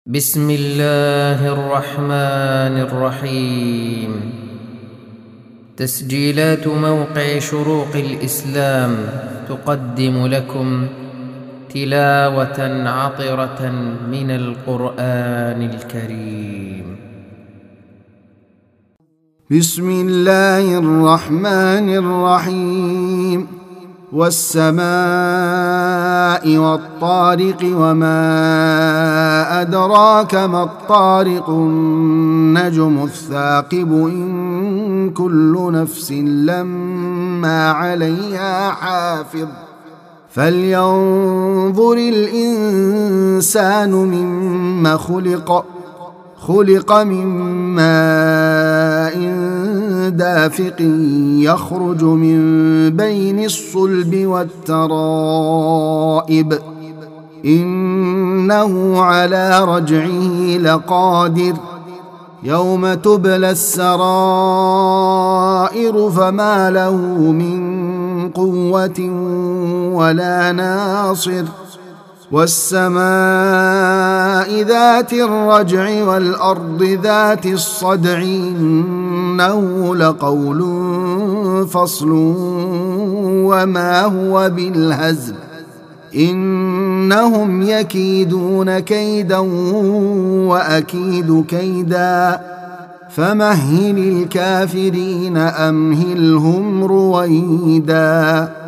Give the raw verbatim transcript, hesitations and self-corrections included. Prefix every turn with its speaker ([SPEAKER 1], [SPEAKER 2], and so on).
[SPEAKER 1] بسم الله الرحمن الرحيم. تسجيلات موقع شروق الإسلام تقدم لكم تلاوة عطرة من القرآن الكريم.
[SPEAKER 2] بسم الله الرحمن الرحيم. والسماء والطارق وما أدراك ما الطارق النجم الثاقب إن كل نفس لما عليها حافظ فلينظر الإنسان مما خلق خلق من ماء دافق يخرج من بين الصلب والترائب إنه على رجعه لقادر يوم تبلى السرائر فما له من قوة ولا ناصر والسماء ذات الرجع والأرض ذات الصدع إنه لقول فصل وما هو بالهزل إنهم يكيدون كيدا وأكيد كيدا فمهل الكافرين أمهلهم رويدا.